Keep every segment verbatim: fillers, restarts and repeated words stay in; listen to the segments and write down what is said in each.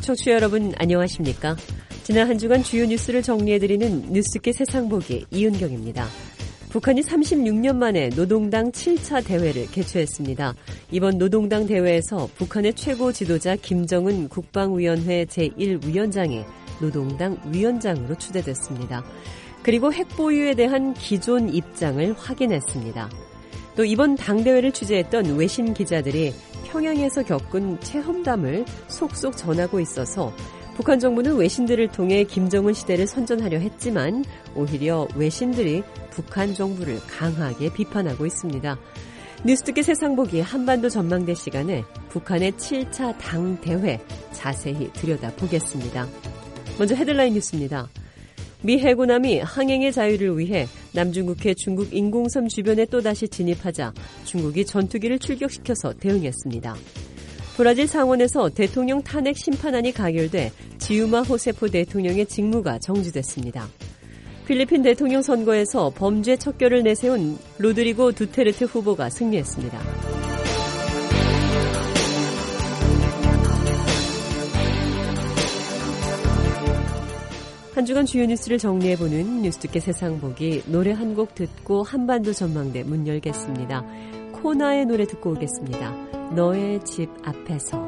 청취자 여러분 안녕하십니까? 지난 한 주간 주요 뉴스를 정리해드리는 뉴스계 세상보기 이은경입니다. 북한이 삼십육 년 만에 노동당 칠 차 대회를 개최했습니다. 이번 노동당 대회에서 북한의 최고 지도자 김정은 국방위원회 제일 위원장이 노동당 위원장으로 추대됐습니다. 그리고 핵보유에 대한 기존 입장을 확인했습니다. 또 이번 당대회를 취재했던 외신 기자들이 평양에서 겪은 체험담을 속속 전하고 있어서 북한 정부는 외신들을 통해 김정은 시대를 선전하려 했지만 오히려 외신들이 북한 정부를 강하게 비판하고 있습니다. 뉴스듣기 세상보기 한반도 전망대 시간에 북한의 칠 차 당대회 자세히 들여다보겠습니다. 먼저 헤드라인 뉴스입니다. 미 해군함이 항행의 자유를 위해 남중국해 중국 인공섬 주변에 또다시 진입하자 중국이 전투기를 출격시켜서 대응했습니다. 브라질 상원에서 대통령 탄핵 심판안이 가결돼 지우마 호세포 대통령의 직무가 정지됐습니다. 필리핀 대통령 선거에서 범죄 척결을 내세운 로드리고 두테르테 후보가 승리했습니다. 한 주간 주요 뉴스를 정리해보는 뉴스듣기 세상보기, 노래 한 곡 듣고 한반도 전망대 문 열겠습니다. 코나의 노래 듣고 오겠습니다. 너의 집 앞에서.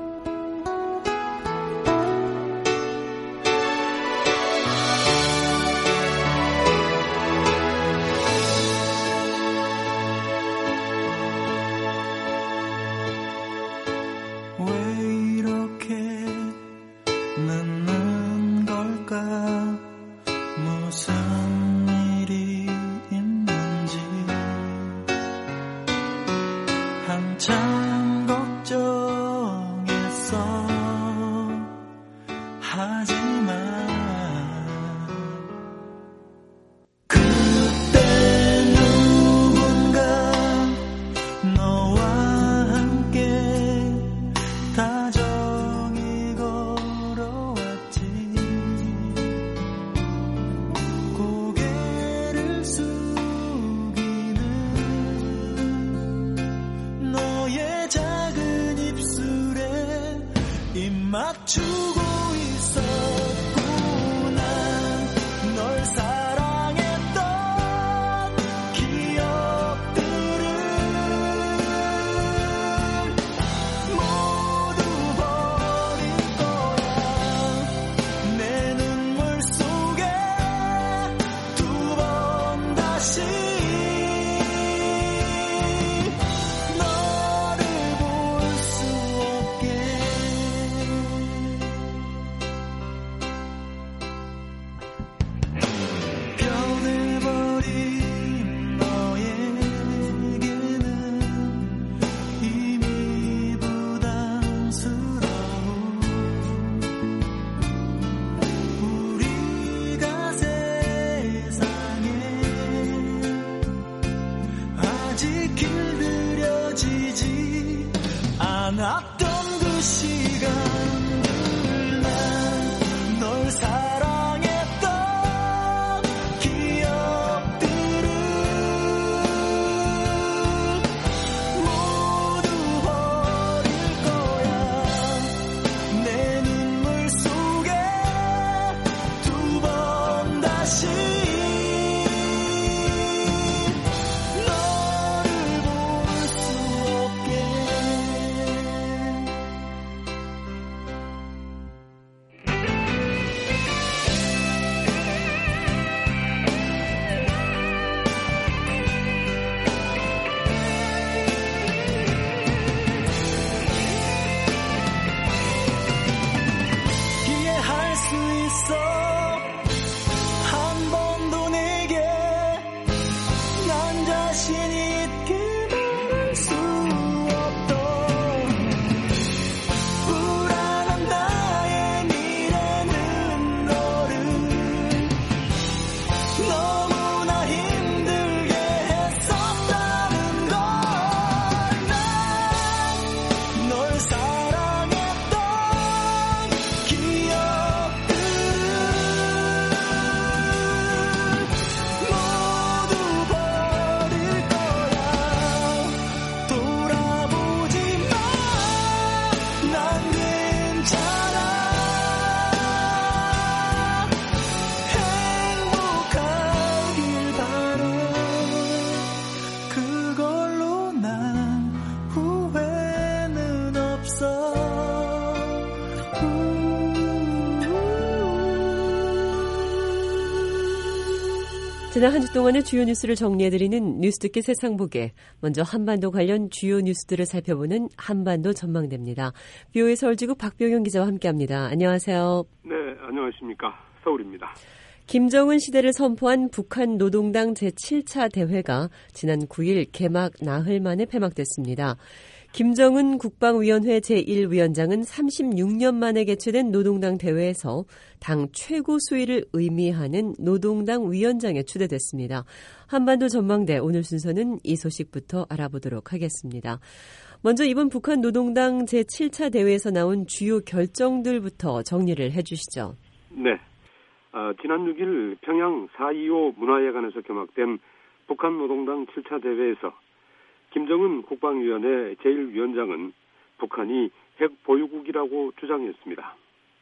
지난 한 주 동안의 주요 뉴스를 정리해드리는 뉴스 듣기 세상보게. 먼저 한반도 관련 주요 뉴스들을 살펴보는 한반도 전망대입니다. 비오에이 서울지국 박병영 기자와 함께합니다. 안녕하세요. 네, 안녕하십니까. 서울입니다. 김정은 시대를 선포한 북한 노동당 제칠 차 대회가 지난 구 일 개막 나흘 만에 폐막됐습니다. 김정은 국방위원회 제일 위원장은 삼십육 년 만에 개최된 노동당 대회에서 당 최고 수위를 의미하는 노동당 위원장에 추대됐습니다. 한반도 전망대 오늘 순서는 이 소식부터 알아보도록 하겠습니다. 먼저 이번 북한 노동당 제칠 차 대회에서 나온 주요 결정들부터 정리를 해 주시죠. 네. 어, 지난 육 일 평양 사이오 문화회관에서 개막된 북한 노동당 칠 차 대회에서 김정은 국방위원회 제일 위원장은 북한이 핵 보유국이라고 주장했습니다.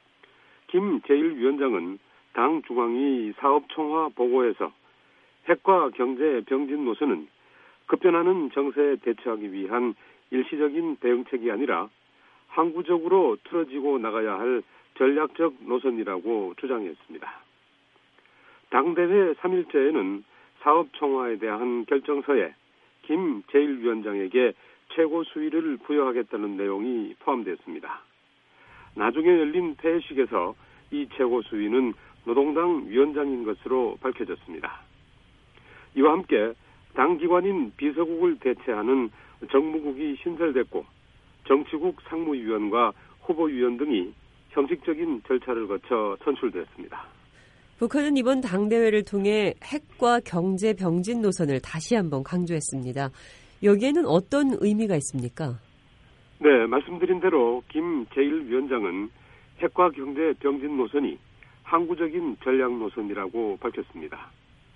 김 제일 위원장은 당 중앙위 사업총화 보고에서 핵과 경제 병진 노선은 급변하는 정세에 대처하기 위한 일시적인 대응책이 아니라 항구적으로 틀어지고 나가야 할 전략적 노선이라고 주장했습니다. 당대회 삼 일째에는 사업총화에 대한 결정서에 김 제일 위원장에게 최고 수위를 부여하겠다는 내용이 포함됐습니다. 나중에 열린 폐회식에서 이 최고 수위는 노동당 위원장인 것으로 밝혀졌습니다. 이와 함께 당기관인 비서국을 대체하는 정무국이 신설됐고 정치국 상무위원과 후보위원 등이 형식적인 절차를 거쳐 선출됐습니다. 북한은 이번 당대회를 통해 핵과 경제 병진 노선을 다시 한번 강조했습니다. 여기에는 어떤 의미가 있습니까? 네, 말씀드린 대로 김 제일 위원장은 핵과 경제 병진 노선이 항구적인 전략 노선이라고 밝혔습니다.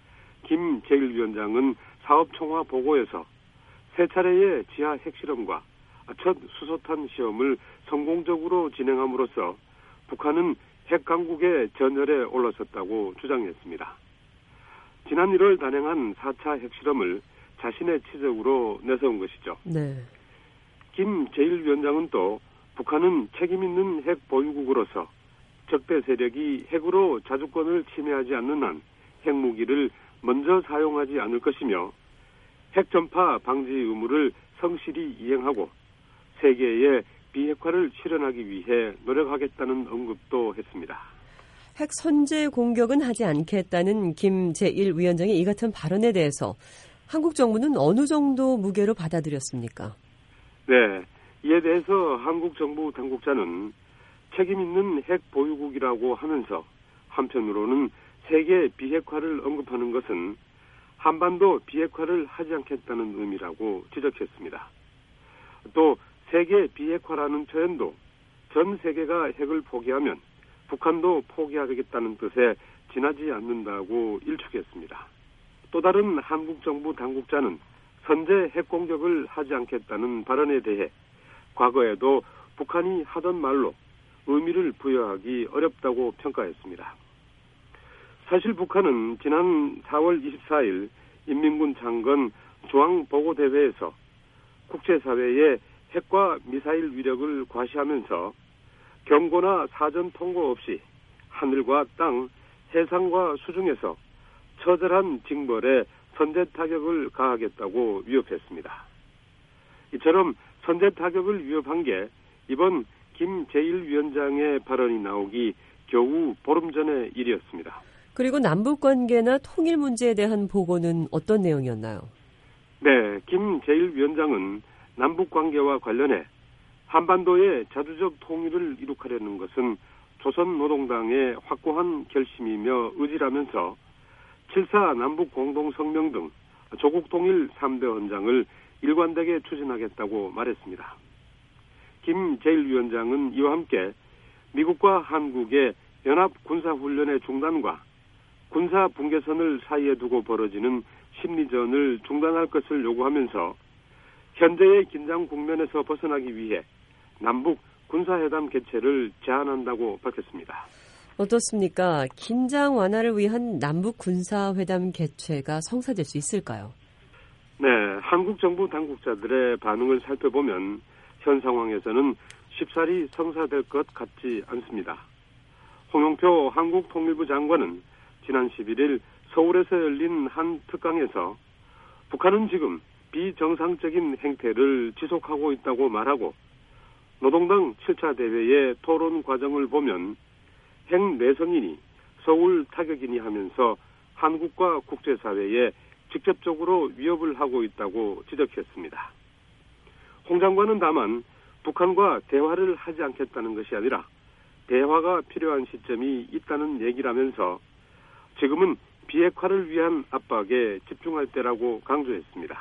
김 제일 위원장은 사업총화 보고에서 세 차례의 지하 핵실험과 첫 수소탄 시험을 성공적으로 진행함으로써 북한은 핵 강국의 전열에 올라섰다고 주장했습니다. 지난 일월 단행한 사 차 핵실험을 자신의 치적으로 내세운 것이죠. 네. 김 제일 위원장은 또 북한은 책임있는 핵 보유국으로서 적대 세력이 핵으로 자주권을 침해하지 않는 한 핵무기를 먼저 사용하지 않을 것이며 핵 전파 방지 의무를 성실히 이행하고 세계의 비핵화를 실현하기 위해 노력하겠다는 언급도 했습니다. 핵 선제 공격은 하지 않겠다는 김 제일 위원장의 이 같은 발언에 대해서 한국 정부는 어느 정도 무게로 받아들였습니까? 네, 이에 대해서 한국 정부 당국자는 책임 있는 핵 보유국이라고 하면서 한편으로는 세계 비핵화를 언급하는 것은 한반도 비핵화를 하지 않겠다는 의미라고 지적했습니다. 또 세계 비핵화라는 표현도 전 세계가 핵을 포기하면 북한도 포기하겠다는 뜻에 지나지 않는다고 일축했습니다. 또 다른 한국 정부 당국자는 선제 핵 공격을 하지 않겠다는 발언에 대해 과거에도 북한이 하던 말로 의미를 부여하기 어렵다고 평가했습니다. 사실 북한은 지난 사월 이십사일 인민군 창건 중앙보고대회에서 국제사회에 핵과 미사일 위력을 과시하면서 경고나 사전 통보 없이 하늘과 땅, 해상과 수중에서 처절한 징벌에 선제 타격을 가하겠다고 위협했습니다. 이처럼 선제 타격을 위협한 게 이번 김 제일 위원장의 발언이 나오기 겨우 보름 전의 일이었습니다. 그리고 남북관계나 통일 문제에 대한 보고는 어떤 내용이었나요? 네, 김 제일 위원장은 남북관계와 관련해 한반도의 자주적 통일을 이룩하려는 것은 조선노동당의 확고한 결심이며 의지라면서 칠사 남북공동성명 등 조국통일 삼 대 헌장을 일관되게 추진하겠다고 말했습니다. 김 제일 위원장은 이와 함께 미국과 한국의 연합군사훈련의 중단과 군사 분계선을 사이에 두고 벌어지는 심리전을 중단할 것을 요구하면서 현재의 긴장 국면에서 벗어나기 위해 남북 군사회담 개최를 제안한다고 밝혔습니다. 어떻습니까? 긴장 완화를 위한 남북 군사회담 개최가 성사될 수 있을까요? 네, 한국 정부 당국자들의 반응을 살펴보면 현 상황에서는 쉽사리 성사될 것 같지 않습니다. 홍영표 한국통일부 장관은 지난 십일일 서울에서 열린 한 특강에서 북한은 지금 비정상적인 행태를 지속하고 있다고 말하고 노동당 칠 차 대회의 토론 과정을 보면 핵내성이니 서울 타격이니 하면서 한국과 국제사회에 직접적으로 위협을 하고 있다고 지적했습니다. 홍 장관은 다만 북한과 대화를 하지 않겠다는 것이 아니라 대화가 필요한 시점이 있다는 얘기라면서 지금은 비핵화를 위한 압박에 집중할 때라고 강조했습니다.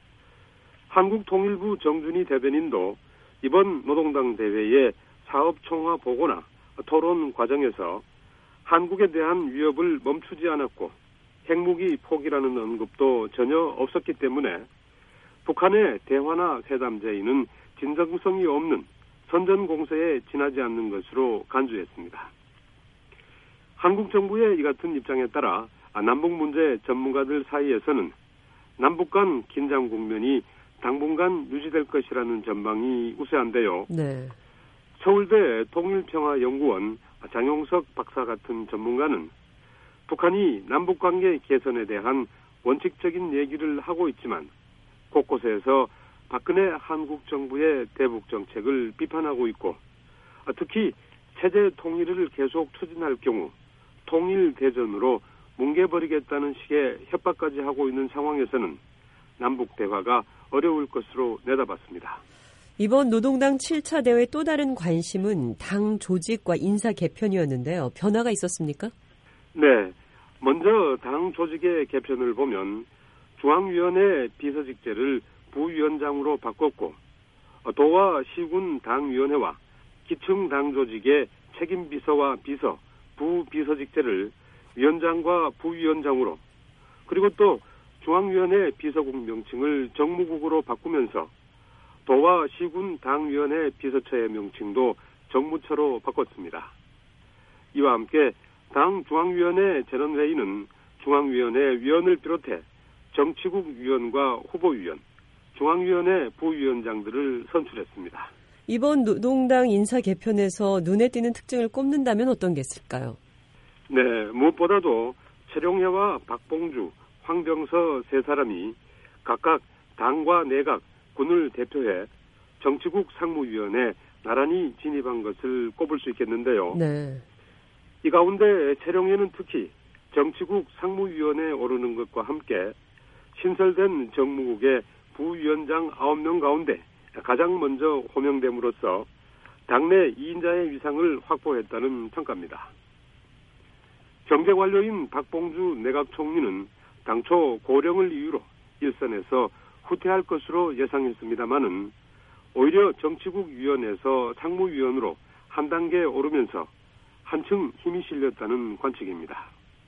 한국통일부 정준희 대변인도 이번 노동당 대회의 사업총화 보고나 토론 과정에서 한국에 대한 위협을 멈추지 않았고 핵무기 포기라는 언급도 전혀 없었기 때문에 북한의 대화나 회담 제의는 진정성이 없는 선전공세에 지나지 않는 것으로 간주했습니다. 한국 정부의 이 같은 입장에 따라 남북 문제 전문가들 사이에서는 남북 간 긴장 국면이 당분간 유지될 것이라는 전망이 우세한데요. 네. 서울대 통일평화연구원 장용석 박사 같은 전문가는 북한이 남북관계 개선에 대한 원칙적인 얘기를 하고 있지만 곳곳에서 박근혜 한국 정부의 대북 정책을 비판하고 있고 특히 체제 통일을 계속 추진할 경우 통일 대전으로 뭉개버리겠다는 식의 협박까지 하고 있는 상황에서는 남북 대화가 어려울 것으로 내다봤습니다. 이번 노동당 칠 차 대회 또 다른 관심은 당 조직과 인사 개편이었는데요. 변화가 있었습니까? 네. 먼저 당 조직의 개편을 보면 중앙위원회 비서직제를 부위원장으로 바꿨고 도와 시군 당위원회와 기층 당 조직의 책임비서와 비서, 부비서직제를 위원장과 부위원장으로 그리고 또 중앙위원회 비서국 명칭을 정무국으로 바꾸면서 도와 시군 당위원회 비서처의 명칭도 정무처로 바꿨습니다. 이와 함께 당 중앙위원회 전원회의는 중앙위원회 위원을 비롯해 정치국 위원과 후보위원, 중앙위원회 부위원장들을 선출했습니다. 이번 노동당 인사 개편에서 눈에 띄는 특징을 꼽는다면 어떤 게 있을까요? 네, 무엇보다도 최룡해와 박봉주, 황병서 세 사람이 각각 당과 내각, 군을 대표해 정치국 상무위원회에 나란히 진입한 것을 꼽을 수 있겠는데요. 네. 이 가운데 최룡해는 특히 정치국 상무위원회에 오르는 것과 함께 신설된 정무국의 부위원장 아홉 명 가운데 가장 먼저 호명됨으로써 당내 이 인자의 위상을 확보했다는 평가입니다. 경제관료인 박봉주 내각총리는 당초 고령을 이유로 일선에서 후퇴할 것으로 예상했습니다마는 오히려 정치국위원회에서 상무위원으로 한 단계 오르면서 한층 힘이 실렸다는 관측입니다.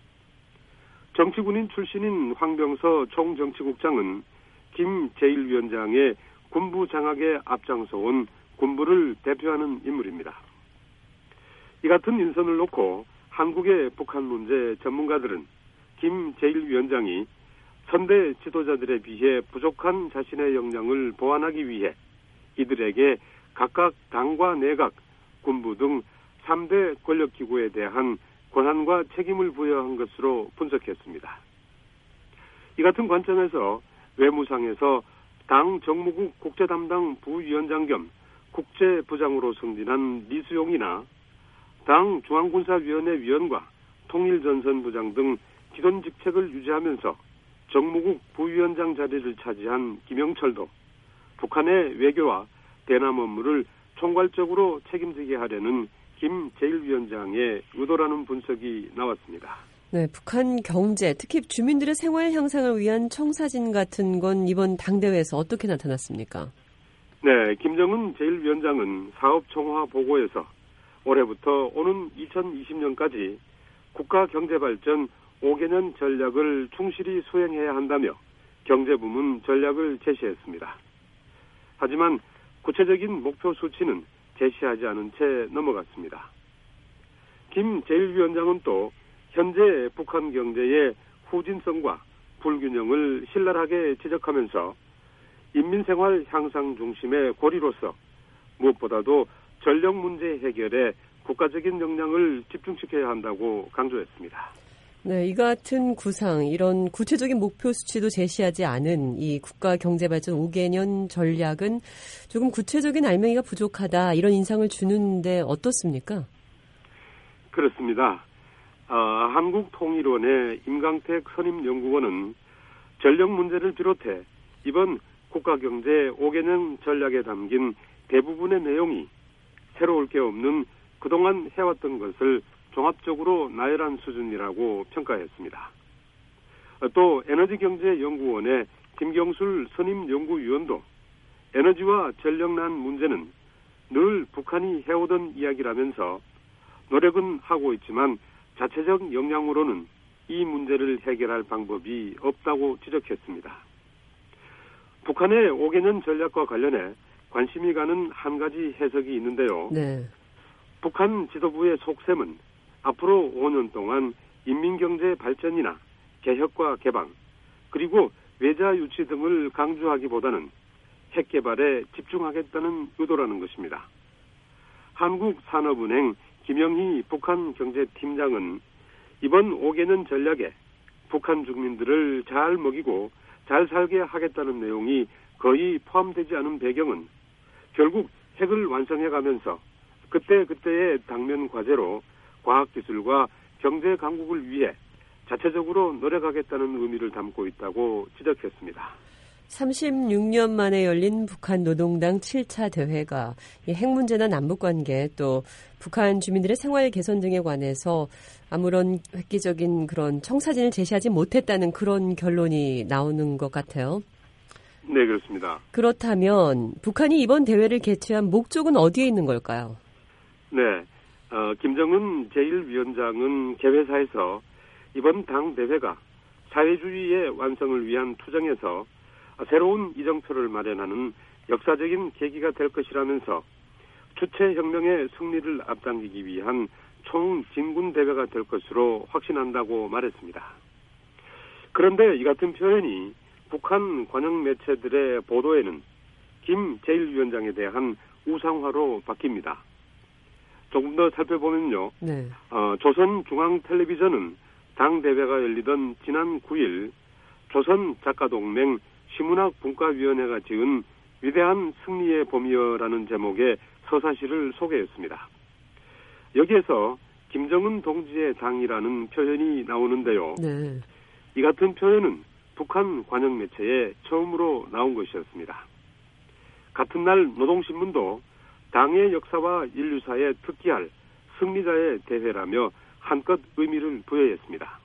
정치군인 출신인 황병서 총정치국장은 김 제일 위원장의 군부 장악에 앞장서온 군부를 대표하는 인물입니다. 이 같은 인선을 놓고 한국의 북한 문제 전문가들은 김 제일 위원장이 선대 지도자들에 비해 부족한 자신의 역량을 보완하기 위해 이들에게 각각 당과 내각, 군부 등 삼 대 권력기구에 대한 권한과 책임을 부여한 것으로 분석했습니다. 이 같은 관점에서 외무상에서 당 정무국 국제담당 부위원장 겸 국제부장으로 승진한 리수용이나 당 중앙군사위원회 위원과 통일전선부장 등 기존 직책을 유지하면서 정무국 부위원장 자리를 차지한 김영철도 북한의 외교와 대남 업무를 총괄적으로 책임지게 하려는 김 제일 위원장의 의도라는 분석이 나왔습니다. 네, 북한 경제, 특히 주민들의 생활 향상을 위한 청사진 같은 건 이번 당대회에서 어떻게 나타났습니까? 네, 김정은 제일 위원장은 사업총화 보고에서 올해부터 오는 이천이십 년까지 국가 경제발전 오 개년 전략을 충실히 수행해야 한다며 경제부문 전략을 제시했습니다. 하지만 구체적인 목표 수치는 제시하지 않은 채 넘어갔습니다. 김 제일 위원장은 또 현재 북한 경제의 후진성과 불균형을 신랄하게 지적하면서 인민생활 향상 중심의 고리로서 무엇보다도 전력 문제 해결에 국가적인 역량을 집중시켜야 한다고 강조했습니다. 네, 이 같은 구상, 이런 구체적인 목표 수치도 제시하지 않은 이 국가경제발전 오 개년 전략은 조금 구체적인 알맹이가 부족하다, 이런 인상을 주는데 어떻습니까? 그렇습니다. 어, 한국통일원의 임강택 선임연구원은 전력 문제를 비롯해 이번 국가경제 오 개년 전략에 담긴 대부분의 내용이 새로울 게 없는 그동안 해왔던 것을 종합적으로 나열한 수준이라고 평가했습니다. 또 에너지경제연구원의 김경술 선임연구위원도 에너지와 전력난 문제는 늘 북한이 해오던 이야기라면서 노력은 하고 있지만 자체적 역량으로는 이 문제를 해결할 방법이 없다고 지적했습니다. 북한의 오 개년 전략과 관련해 관심이 가는 한 가지 해석이 있는데요. 네. 북한 지도부의 속셈은 앞으로 오 년 동안 인민경제 발전이나 개혁과 개방, 그리고 외자 유치 등을 강조하기보다는 핵 개발에 집중하겠다는 의도라는 것입니다. 한국산업은행 김영희 북한경제팀장은 이번 오 개년 전략에 북한 주민들을 잘 먹이고 잘 살게 하겠다는 내용이 거의 포함되지 않은 배경은 결국 핵을 완성해가면서 그때그때의 당면 과제로 과학기술과 경제 강국을 위해 자체적으로 노력하겠다는 의미를 담고 있다고 지적했습니다. 삼십육 년 만에 열린 북한 노동당 칠 차 대회가 핵 문제나 남북관계, 또 북한 주민들의 생활 개선 등에 관해서 아무런 획기적인 그런 청사진을 제시하지 못했다는 그런 결론이 나오는 것 같아요. 네, 그렇습니다. 그렇다면 북한이 이번 대회를 개최한 목적은 어디에 있는 걸까요? 네, 어, 김정은 제일 위원장은 개회사에서 이번 당 대회가 사회주의의 완성을 위한 투쟁에서 새로운 이정표를 마련하는 역사적인 계기가 될 것이라면서 주체혁명의 승리를 앞당기기 위한 총진군 대회가 될 것으로 확신한다고 말했습니다. 그런데 이 같은 표현이 북한 관영 매체들의 보도에는 김 제일 위원장에 대한 우상화로 바뀝니다. 조금 더 살펴보면요. 네. 어, 조선중앙텔레비전은 당대회가 열리던 지난 구 일 조선작가동맹 시문학분과위원회가 지은 위대한 승리의 봄이여라는 제목의 서사시를 소개했습니다. 여기에서 김정은 동지의 당이라는 표현이 나오는데요. 네. 이 같은 표현은 북한 관영 매체에 처음으로 나온 것이었습니다. 같은 날 노동신문도 당의 역사와 인류사에 특기할 승리자의 대회라며 한껏 의미를 부여했습니다.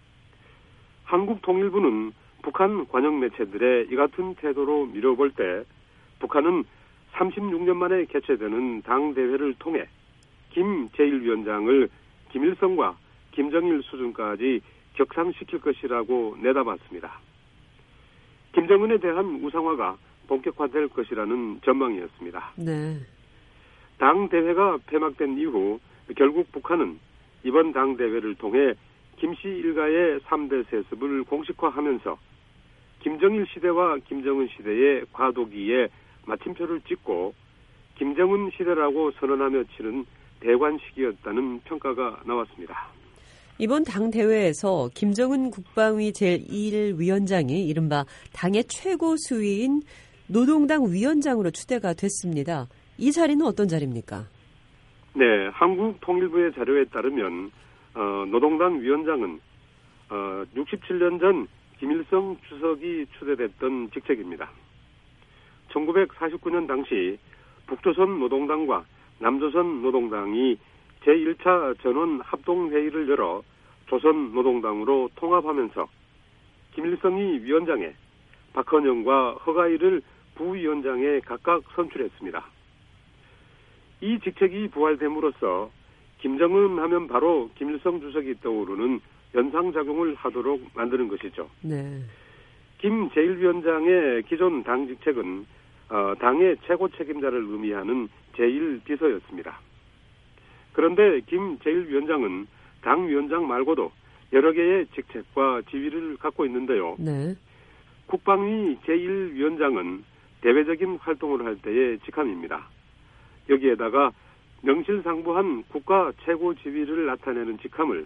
한국통일부는 북한 관영 매체들의 이 같은 태도로 미뤄볼 때 북한은 삼십육 년 만에 개최되는 당대회를 통해 김 제일 위원장을 김일성과 김정일 수준까지 격상시킬 것이라고 내다봤습니다. 김정은에 대한 우상화가 본격화될 것이라는 전망이었습니다. 네. 당대회가 폐막된 이후 결국 북한은 이번 당대회를 통해 김씨 일가의 삼 대 세습을 공식화하면서 김정일 시대와 김정은 시대의 과도기에 마침표를 찍고 김정은 시대라고 선언하며 치른 대관식이었다는 평가가 나왔습니다. 이번 당대회에서 김정은 국방위 제일 위원장이 이른바 당의 최고 수위인 노동당 위원장으로 추대가 됐습니다. 이 자리는 어떤 자리입니까? 네, 한국통일부의 자료에 따르면 어, 노동당 위원장은 어, 육십칠 년 전 김일성 주석이 추대됐던 직책입니다. 천구백사십구 년 당시 북조선 노동당과 남조선 노동당이 제일 차 전원 합동회의를 열어 조선 노동당으로 통합하면서 김일성이 위원장에 박헌영과 허가일을 부위원장에 각각 선출했습니다. 이 직책이 부활됨으로써 김정은 하면 바로 김일성 주석이 떠오르는 연상작용을 하도록 만드는 것이죠. 네. 김 제일 위원장의 기존 당 직책은 어, 당의 최고 책임자를 의미하는 제일 비서였습니다. 그런데 김 제일 위원장은 당 위원장 말고도 여러 개의 직책과 지위를 갖고 있는데요. 네. 국방위 제일 위원장은 대외적인 활동을 할 때의 직함입니다. 여기에다가 명실상부한 국가 최고 지위를 나타내는 직함을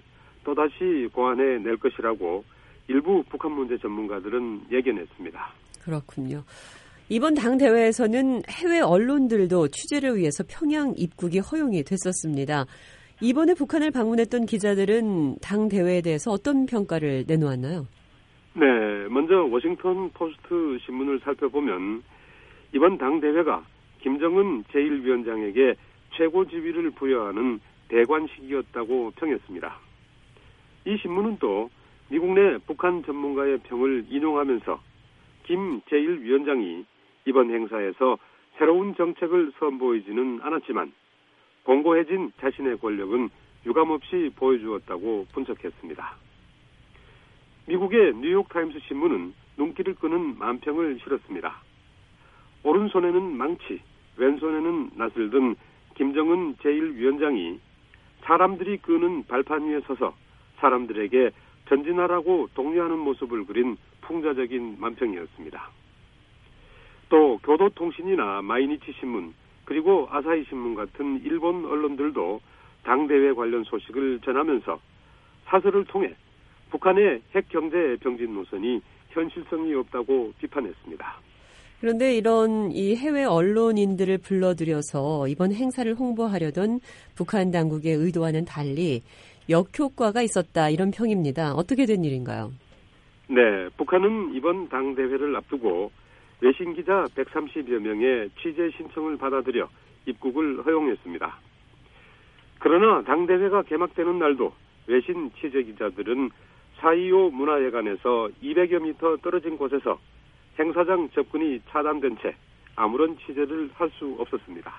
또다시 고안해 낼 것이라고 일부 북한 문제 전문가들은 예견했습니다. 그렇군요. 이번 당 대회에서는 해외 언론들도 취재를 위해서 평양 입국이 허용이 됐었습니다. 이번에 북한을 방문했던 기자들은 당 대회에 대해서 어떤 평가를 내놓았나요? 네, 먼저 워싱턴 포스트 신문을 살펴보면 이번 당 대회가 김정은 제일 위원장에게 최고 지위를 부여하는 대관식이었다고 평했습니다. 이 신문은 또 미국 내 북한 전문가의 평을 인용하면서 김 제일 위원장이 이번 행사에서 새로운 정책을 선보이지는 않았지만 공고해진 자신의 권력은 유감없이 보여주었다고 분석했습니다. 미국의 뉴욕타임스 신문은 눈길을 끄는 만평을 실었습니다. 오른손에는 망치, 왼손에는 낫을 든 김정은 제일 위원장이 사람들이 끄는 발판 위에 서서 사람들에게 전진하라고 독려하는 모습을 그린 풍자적인 만평이었습니다. 또 교도통신이나 마이니치 신문 그리고 아사히 신문 같은 일본 언론들도 당대회 관련 소식을 전하면서 사설을 통해 북한의 핵경제 병진 노선이 현실성이 없다고 비판했습니다. 그런데 이런 이 해외 언론인들을 불러들여서 이번 행사를 홍보하려던 북한 당국의 의도와는 달리 역효과가 있었다 이런 평입니다. 어떻게 된 일인가요? 네, 북한은 이번 당대회를 앞두고 외신 기자 백삼십여 명의 취재 신청을 받아들여 입국을 허용했습니다. 그러나 당대회가 개막되는 날도 외신 취재 기자들은 사이오 문화회관에서 이백여 미터 떨어진 곳에서 행사장 접근이 차단된 채 아무런 취재를 할 수 없었습니다.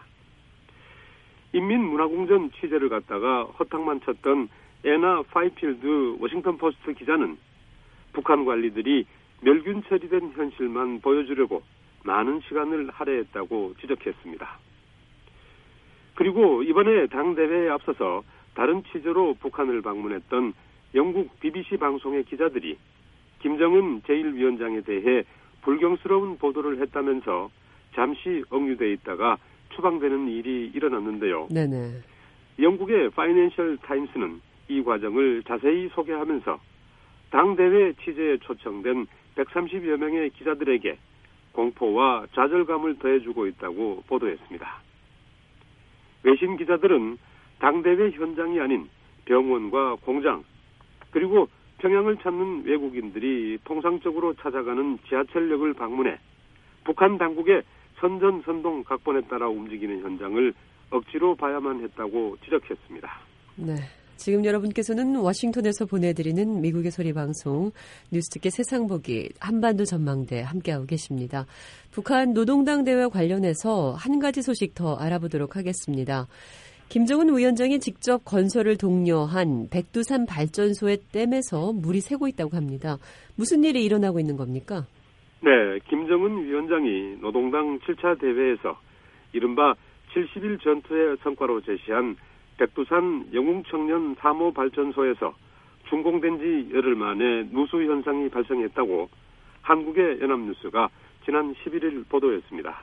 인민문화공전 취재를 갖다가 허탕만 쳤던 애나 파이필드 워싱턴 포스트 기자는 북한 관리들이 멸균 처리된 현실만 보여주려고 많은 시간을 할애했다고 지적했습니다. 그리고 이번에 당대회에 앞서서 다른 취재로 북한을 방문했던 영국 비비씨 방송의 기자들이 김정은 제일 위원장에 대해 불경스러운 보도를 했다면서 잠시 억류돼 있다가 추방되는 일이 일어났는데요. 네네. 영국의 파이낸셜 타임스는 이 과정을 자세히 소개하면서 당대회 취재에 초청된 백삼십여 명의 기자들에게 공포와 좌절감을 더해주고 있다고 보도했습니다. 외신 기자들은 당대회 현장이 아닌 병원과 공장 그리고 평양을 찾는 외국인들이 통상적으로 찾아가는 지하철역을 방문해 북한 당국의 선전선동 각본에 따라 움직이는 현장을 억지로 봐야만 했다고 지적했습니다. 네. 지금 여러분께서는 워싱턴에서 보내드리는 미국의 소리방송 뉴스듣기 세상보기 한반도 전망대 함께하고 계십니다. 북한 노동당 대회 관련해서 한 가지 소식 더 알아보도록 하겠습니다. 김정은 위원장이 직접 건설을 독려한 백두산 발전소의 댐에서 물이 새고 있다고 합니다. 무슨 일이 일어나고 있는 겁니까? 네, 김정은 위원장이 노동당 칠 차 대회에서 이른바 칠십 일 전투의 성과로 제시한 백두산 영웅청년 삼 호 발전소에서 준공된 지 열흘 만에 누수 현상이 발생했다고 한국의 연합뉴스가 지난 십일 일 보도했습니다.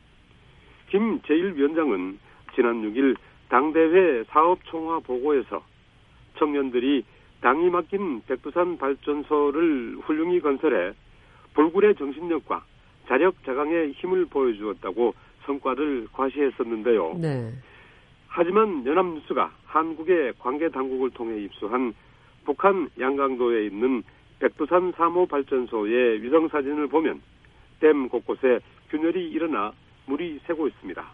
김 제일 위원장은 지난 육 일 당대회 사업총화 보고에서 청년들이 당이 맡긴 백두산 발전소를 훌륭히 건설해 불굴의 정신력과 자력 자강의 힘을 보여주었다고 성과를 과시했었는데요. 네. 하지만 연합뉴스가 한국의 관계당국을 통해 입수한 북한 양강도에 있는 백두산 삼 호 발전소의 위성사진을 보면 댐 곳곳에 균열이 일어나 물이 새고 있습니다.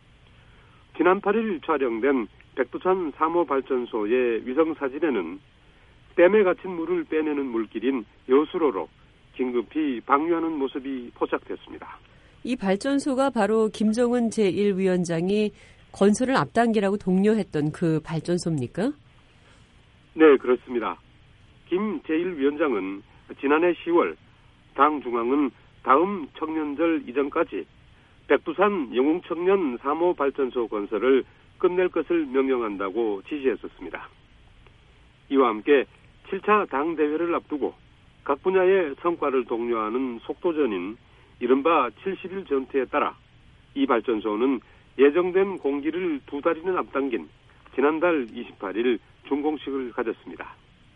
지난 팔 일 촬영된 백두산 삼 호 발전소의 위성사진에는 댐에 갇힌 물을 빼내는 물길인 여수로로 긴급히 방류하는 모습이 포착됐습니다. 이 발전소가 바로 김정은 제일 위원장이 건설을 앞당기라고 독려했던 그 발전소입니까? 네, 그렇습니다. 김 제일 위원장은 지난해 시월 당 중앙은 다음 청년절 이전까지 백두산 영웅청년 삼 호 발전소 건설을 끝낼 것을 명령한다고 지시했었습니다. 이와 함께 칠 차 당대회를 앞두고 각 분야의 성과를 독려하는 속도전인 이른바 칠십 일 전투에 따라 이 발전소는 예정된 공기를 두 달이나 앞당긴 지난달 이십팔 일 준공식을 가졌습니다.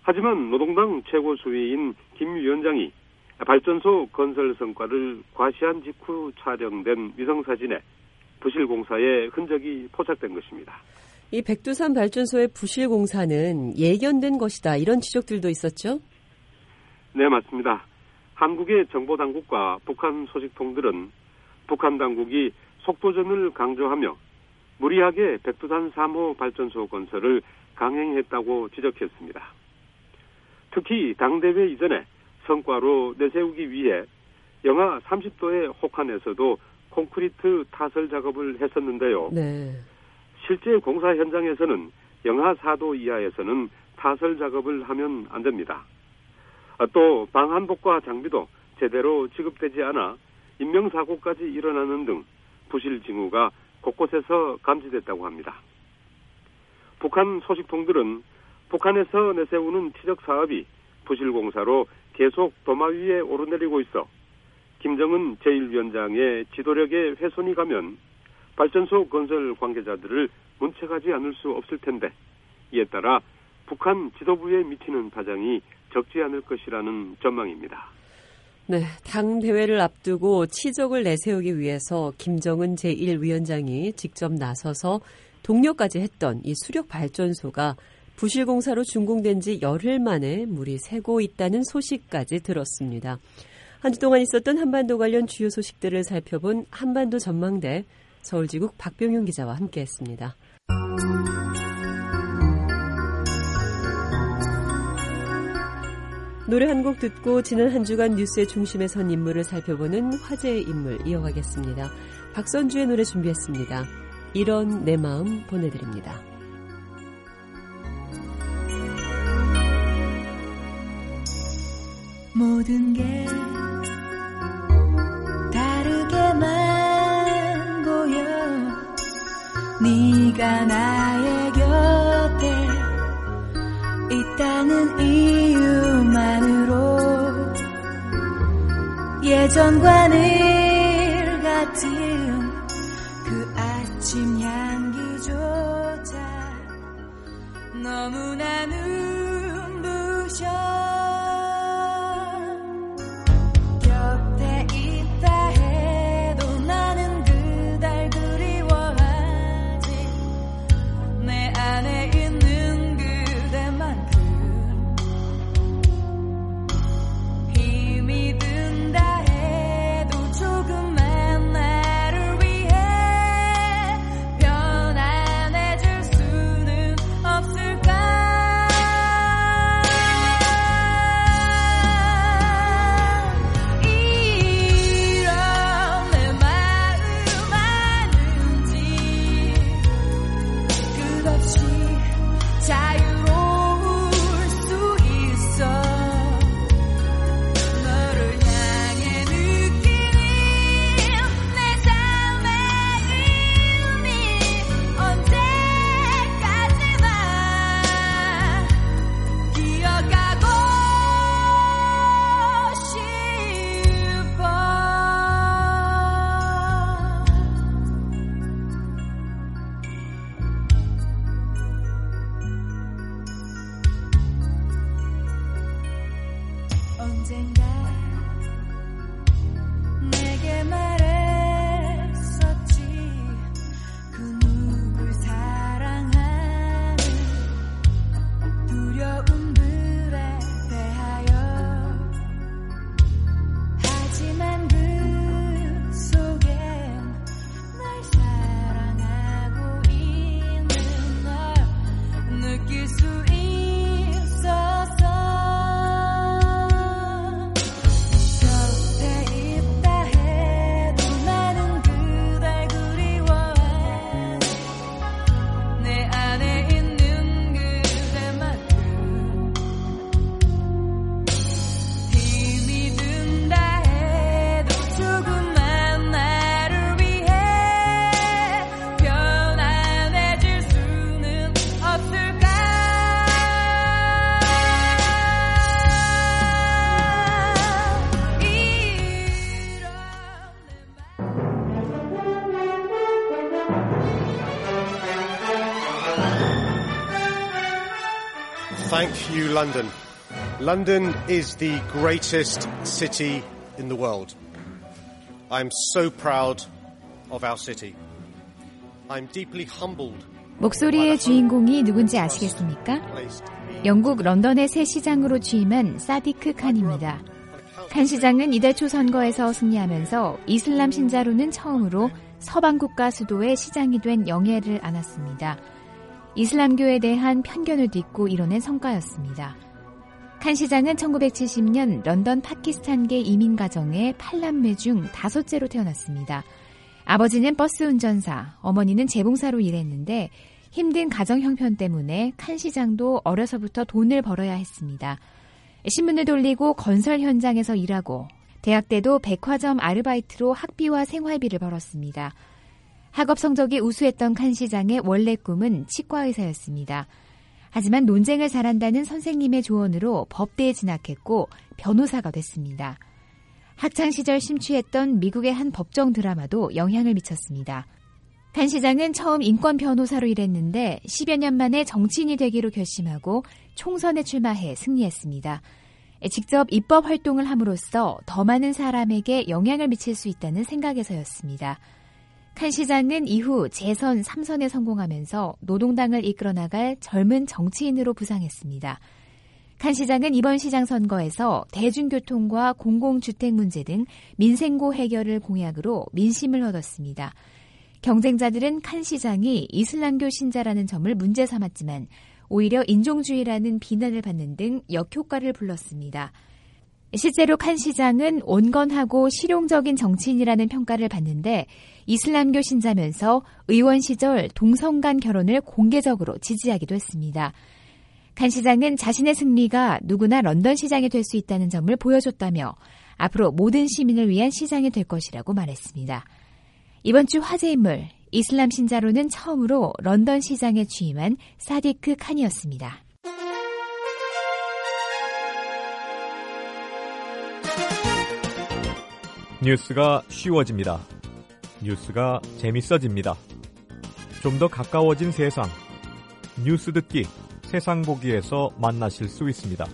하지만 노동당 최고 수위인 김 위원장이 발전소 건설 성과를 과시한 직후 촬영된 위성사진에 부실 공사의 흔적이 포착된 것입니다. 이 백두산 발전소의 부실 공사는 예견된 것이다, 이런 지적들도 있었죠? 네, 맞습니다. 한국의 정보당국과 북한 소식통들은 북한 당국이 속도전을 강조하며 무리하게 백두산 삼 호 발전소 건설을 강행했다고 지적했습니다. 특히 당대회 이전에 성과로 내세우기 위해 영하 삼십 도의 혹한에서도 콘크리트 타설 작업을 했었는데요. 네. 실제 공사 현장에서는 영하 사 도 이하에서는 타설 작업을 하면 안 됩니다. 또 방한복과 장비도 제대로 지급되지 않아 인명사고까지 일어나는 등 부실 징후가 곳곳에서 감지됐다고 합니다. 북한 소식통들은 북한에서 내세우는 치적 사업이 부실 공사로 계속 도마 위에 오르내리고 있어 김정은 제일 위원장의 지도력에 훼손이 가면 발전소 건설 관계자들을 문책하지 않을 수 없을 텐데, 이에 따라 북한 지도부에 미치는 파장이 적지 않을 것이라는 전망입니다. 네, 당 대회를 앞두고 치적을 내세우기 위해서 김정은 제일 위원장이 직접 나서서 동료까지 했던 이 수력 발전소가 부실 공사로 준공된 지 열흘 만에 물이 새고 있다는 소식까지 들었습니다. 한 주 동안 있었던 한반도 관련 주요 소식들을 살펴본 한반도 전망대, 서울지국 박병윤 기자와 함께했습니다. 노래 한 곡 듣고 지난 한 주간 뉴스의 중심에 선 인물을 살펴보는 화제의 인물 이어가겠습니다. 박선주의 노래 준비했습니다. 이런 내 마음 보내드립니다. 모든 게 다르게만 보여 네가 나의 곁에 있다는 이유만으로 예전과 늘 같은 그 아침 향기조차 너무나 눈부셔. 곁에 있다 해도 나는 그댈 그리워하지. 내 안에 있는 그대만큼 힘이 든다 해도 조금만 나를 위해 편안해질 수는 없을까. 언젠가 내게 말했었지. 그 누굴 사랑하는 두려움들에 대하여. 하지만 그 속엔 날 사랑하고 있는 널 느낄 수 있었어. 곁에 있다 해 Thank you, London. London is the greatest city in the world. I'm so proud of our city. I'm deeply humbled. 목소리의 주인공이 누군지 아시겠습니까? 영국 런던의 새 시장으로 취임한 사디크 칸입니다. 칸 시장은 이달 초 선거에서 승리하면서 이슬람 신자로는 처음으로 서방 국가 수도의 시장이 된 영예를 안았습니다. 이슬람교에 대한 편견을 딛고 이뤄낸 성과였습니다. 칸 시장은 천구백칠십 년 런던 파키스탄계 이민 가정의 팔남매 중 다섯째로 태어났습니다. 아버지는 버스 운전사, 어머니는 재봉사로 일했는데 힘든 가정 형편 때문에 칸 시장도 어려서부터 돈을 벌어야 했습니다. 신문을 돌리고 건설 현장에서 일하고 대학 때도 백화점 아르바이트로 학비와 생활비를 벌었습니다. 학업 성적이 우수했던 칸 시장의 원래 꿈은 치과의사였습니다. 하지만 논쟁을 잘한다는 선생님의 조언으로 법대에 진학했고 변호사가 됐습니다. 학창시절 심취했던 미국의 한 법정 드라마도 영향을 미쳤습니다. 칸 시장은 처음 인권 변호사로 일했는데 십여 년 만에 정치인이 되기로 결심하고 총선에 출마해 승리했습니다. 직접 입법 활동을 함으로써 더 많은 사람에게 영향을 미칠 수 있다는 생각에서였습니다. 칸 시장은 이후 재선 삼 선에 성공하면서 노동당을 이끌어 나갈 젊은 정치인으로 부상했습니다. 칸 시장은 이번 시장 선거에서 대중교통과 공공주택 문제 등 민생고 해결을 공약으로 민심을 얻었습니다. 경쟁자들은 칸 시장이 이슬람교 신자라는 점을 문제 삼았지만 오히려 인종주의라는 비난을 받는 등 역효과를 불렀습니다. 실제로 칸 시장은 온건하고 실용적인 정치인이라는 평가를 받는데 이슬람교 신자면서 의원 시절 동성 간 결혼을 공개적으로 지지하기도 했습니다. 칸 시장은 자신의 승리가 누구나 런던 시장이 될 수 있다는 점을 보여줬다며 앞으로 모든 시민을 위한 시장이 될 것이라고 말했습니다. 이번 주 화제 인물, 이슬람 신자로는 처음으로 런던 시장에 취임한 사디크 칸이었습니다. 뉴스가 쉬워집니다. 뉴스가 재밌어집니다. 좀 더 가까워진 세상. 뉴스 듣기, 세상 보기에서 만나실 수 있습니다.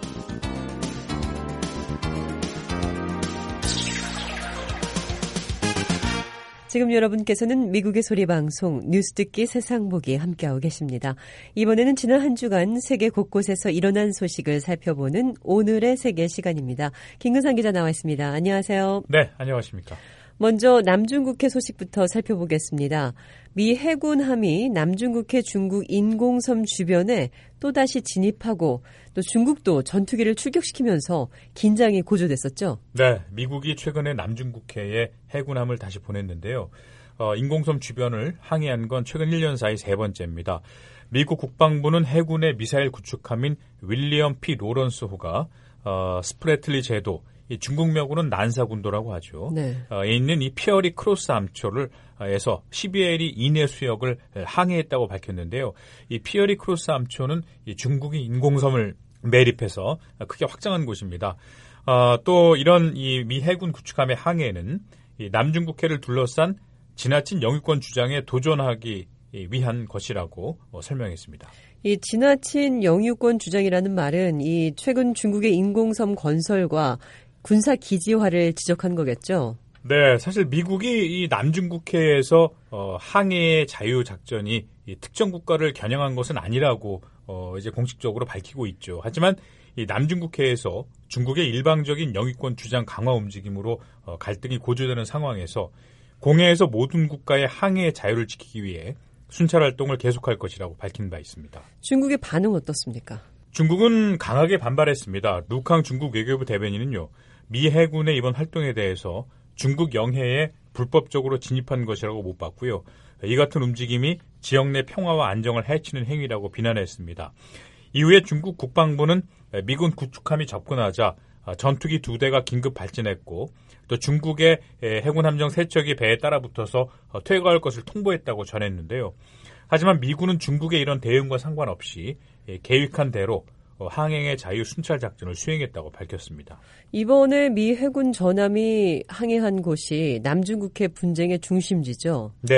지금 여러분께서는 미국의 소리방송 뉴스 듣기 세상 보기 함께하고 계십니다. 이번에는 지난 한 주간 세계 곳곳에서 일어난 소식을 살펴보는 오늘의 세계 시간입니다. 김근상 기자 나와 있습니다. 안녕하세요. 네, 안녕하십니까. 먼저 남중국해 소식부터 살펴보겠습니다. 미 해군함이 남중국해 중국 인공섬 주변에 또다시 진입하고 또 중국도 전투기를 출격시키면서 긴장이 고조됐었죠. 네, 미국이 최근에 남중국해에 해군함을 다시 보냈는데요. 어, 인공섬 주변을 항해한 건 최근 일 년 사이 세 번째입니다. 미국 국방부는 해군의 미사일 구축함인 윌리엄 피 로런스호가 어, 스프래틀리 제도, 이 중국명으로는 난사군도라고 하죠. 네. 어, 있는 이 피어리 크로스 암초를 에서 십이 일이 이내 수역을 항해했다고 밝혔는데요. 이 피어리 크로스 암초는 이 중국이 인공섬을 매립해서 크게 확장한 곳입니다. 어, 또 이런 이 미 해군 구축함의 항해는 이 남중국해를 둘러싼 지나친 영유권 주장에 도전하기 위한 것이라고 어, 설명했습니다. 이 지나친 영유권 주장이라는 말은 이 최근 중국의 인공섬 건설과 군사 기지화를 지적한 거겠죠. 네, 사실 미국이 이 남중국해에서 어, 항해의 자유 작전이 이 특정 국가를 겨냥한 것은 아니라고 어, 이제 공식적으로 밝히고 있죠. 하지만 이 남중국해에서 중국의 일방적인 영유권 주장 강화 움직임으로 어, 갈등이 고조되는 상황에서 공해에서 모든 국가의 항해의 자유를 지키기 위해 순찰 활동을 계속할 것이라고 밝힌 바 있습니다. 중국의 반응 어떻습니까? 중국은 강하게 반발했습니다. 루캉 중국 외교부 대변인은요, 미 해군의 이번 활동에 대해서 중국 영해에 불법적으로 진입한 것이라고 못 봤고요. 이 같은 움직임이 지역 내 평화와 안정을 해치는 행위라고 비난했습니다. 이후에 중국 국방부는 미군 구축함이 접근하자 전투기 두 대가 긴급 발진했고 또 중국의 해군 함정 세 척이 배에 따라붙어서 퇴거할 것을 통보했다고 전했는데요. 하지만 미군은 중국의 이런 대응과 상관없이 계획한 대로 항행의 자유 순찰 작전을 수행했다고 밝혔습니다. 이번에 미 해군 전함이 항해한 곳이 남중국해 분쟁의 중심지죠? 네.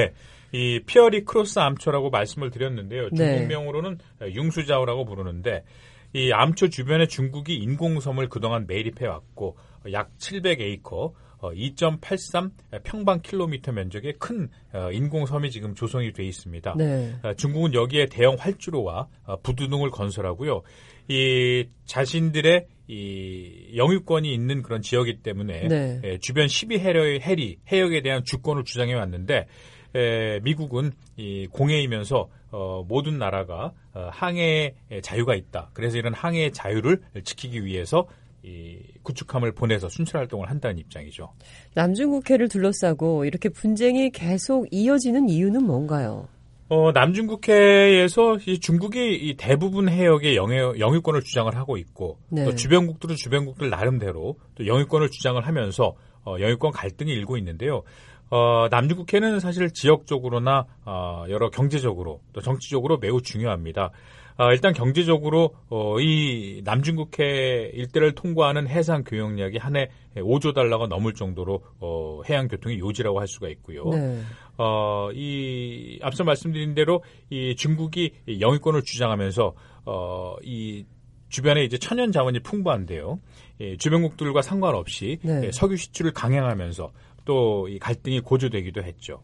이 피어리 크로스 암초라고 말씀을 드렸는데요. 네. 중국명으로는 융수자오라고 부르는데 이 암초 주변에 중국이 인공섬을 그동안 매립해왔고 약 칠백 에이커, 이 점 팔삼 평방킬로미터 면적의 큰 인공섬이 지금 조성이 돼 있습니다. 네. 중국은 여기에 대형 활주로와 부두등을 건설하고요. 이 자신들의 이 영유권이 있는 그런 지역이기 때문에 네. 주변 십이 해리, 해리 해역에 대한 주권을 주장해 왔는데 에, 미국은 이 공해이면서 어, 모든 나라가 어, 항해의 자유가 있다. 그래서 이런 항해의 자유를 지키기 위해서 이 구축함을 보내서 순찰 활동을 한다는 입장이죠. 남중국해를 둘러싸고 이렇게 분쟁이 계속 이어지는 이유는 뭔가요? 어, 남중국해에서 이 중국이 이 대부분 해역의 영해, 영유권을 주장을 하고 있고 네. 또 주변국들은 주변국들 나름대로 또 영유권을 주장을 하면서 어, 영유권 갈등이 일고 있는데요. 어, 남중국해는 사실 지역적으로나 어, 여러 경제적으로 또 정치적으로 매우 중요합니다. 어, 일단 경제적으로 어, 이 남중국해 일대를 통과하는 해상 교역량이 한 해 오조 달러가 넘을 정도로 어, 해양 교통의 요지라고 할 수가 있고요. 네. 어, 이 앞서 말씀드린 대로 이 중국이 영유권을 주장하면서 어, 이 주변에 이제 천연 자원이 풍부한데요. 예, 주변국들과 상관없이 네. 예, 석유 수출을 강행하면서 또 이 갈등이 고조되기도 했죠.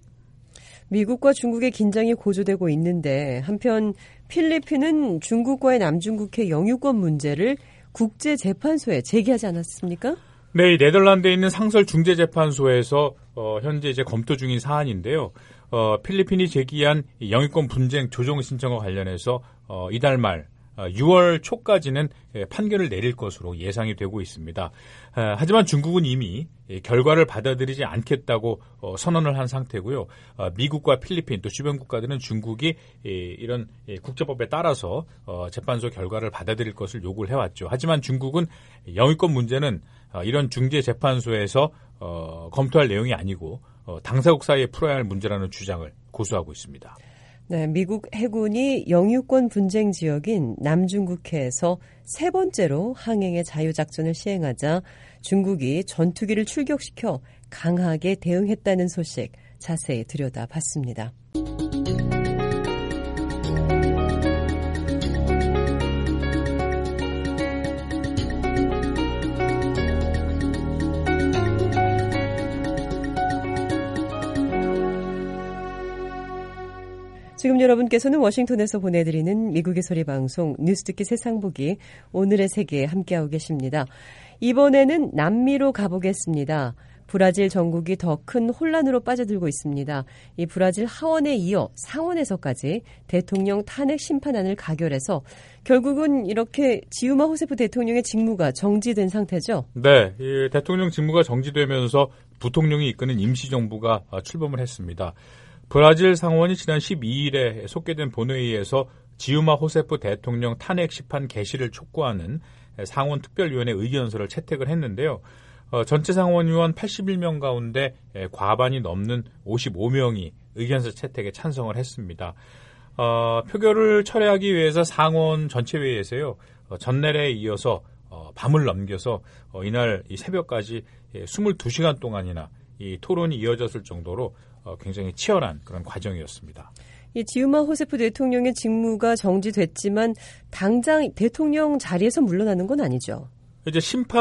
미국과 중국의 긴장이 고조되고 있는데 한편 필리핀은 중국과의 남중국해 영유권 문제를 국제재판소에 제기하지 않았습니까? 네, 이 네덜란드에 있는 상설 중재재판소에서 어, 현재 이제 검토 중인 사안인데요. 어, 필리핀이 제기한 영유권 분쟁 조정 신청과 관련해서 어, 이달 말 유월 초까지는 판결을 내릴 것으로 예상이 되고 있습니다. 하지만 중국은 이미 결과를 받아들이지 않겠다고 선언을 한 상태고요. 미국과 필리핀 또 주변 국가들은 중국이 이런 국제법에 따라서 재판소 결과를 받아들일 것을 요구를 해왔죠. 하지만 중국은 영유권 문제는 이런 중재재판소에서 검토할 내용이 아니고 당사국 사이에 풀어야 할 문제라는 주장을 고수하고 있습니다. 네, 미국 해군이 영유권 분쟁 지역인 남중국해에서 세 번째로 항행의 자유작전을 시행하자 중국이 전투기를 출격시켜 강하게 대응했다는 소식 자세히 들여다봤습니다. 지금 여러분께서는 워싱턴에서 보내드리는 미국의 소리 방송 뉴스 듣기 세상 보기 오늘의 세계에 함께하고 계십니다. 이번에는 남미로 가보겠습니다. 브라질 전국이 더 큰 혼란으로 빠져들고 있습니다. 이 브라질 하원에 이어 상원에서까지 대통령 탄핵 심판안을 가결해서 결국은 이렇게 지우마 호세프 대통령의 직무가 정지된 상태죠? 네, 이 대통령 직무가 정지되면서 부통령이 이끄는 임시정부가 출범을 했습니다. 브라질 상원이 지난 십이일에 속개된 본회의에서 지우마 호세프 대통령 탄핵 심판 개시를 촉구하는 상원 특별위원회 의견서를 채택을 했는데요. 어, 전체 상원의원 팔십일 명 가운데 과반이 넘는 오십오 명이 의견서 채택에 찬성을 했습니다. 어, 표결을 철회하기 위해서 상원 전체회의에서요. 어, 전날에 이어서 어, 밤을 넘겨서 어, 이날 이 새벽까지 이십이 시간 동안이나 이 토론이 이어졌을 정도로 어, 굉장히 치열한 그런 과정이었습니다. 이 지우마 호세프 대통령의 직무가 정지됐지만 당장 대통령 자리에서 물러나는 건 아니죠. 이제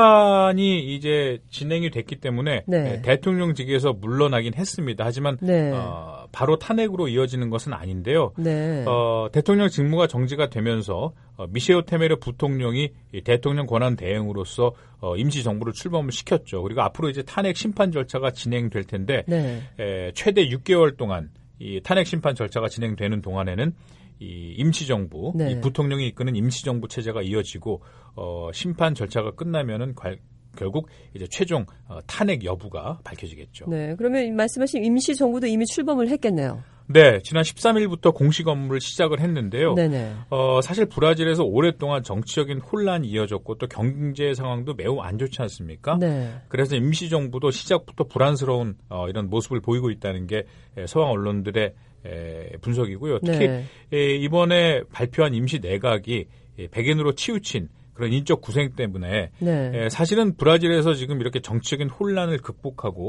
심판이 이제 진행이 됐기 때문에 네. 대통령직에서 물러나긴 했습니다. 하지만 네. 어, 바로 탄핵으로 이어지는 것은 아닌데요. 네. 어, 대통령 직무가 정지가 되면서 어, 미셰오 테메르 부통령이 이 대통령 권한 대행으로서 어, 임시정부를 출범을 시켰죠. 그리고 앞으로 이제 탄핵 심판 절차가 진행될 텐데 네. 에, 최대 육 개월 동안 이 탄핵 심판 절차가 진행되는 동안에는 이 임시정부, 네. 이 부통령이 이끄는 임시정부 체제가 이어지고 어, 심판 절차가 끝나면은 관, 결국 이제 최종 어, 탄핵 여부가 밝혀지겠죠. 네, 그러면 말씀하신 임시정부도 이미 출범을 했겠네요. 네, 지난 십삼일부터 공식 업무를 시작을 했는데요. 네네. 어, 사실 브라질에서 오랫동안 정치적인 혼란이 이어졌고 또 경제 상황도 매우 안 좋지 않습니까? 네. 그래서 임시정부도 시작부터 불안스러운 어, 이런 모습을 보이고 있다는 게 서방 언론들의 에, 분석이고요. 특히 네. 에, 이번에 발표한 임시 내각이 백인으로 치우친 그런 인적 구생 때문에 네. 에, 사실은 브라질에서 지금 이렇게 정치적인 혼란을 극복하고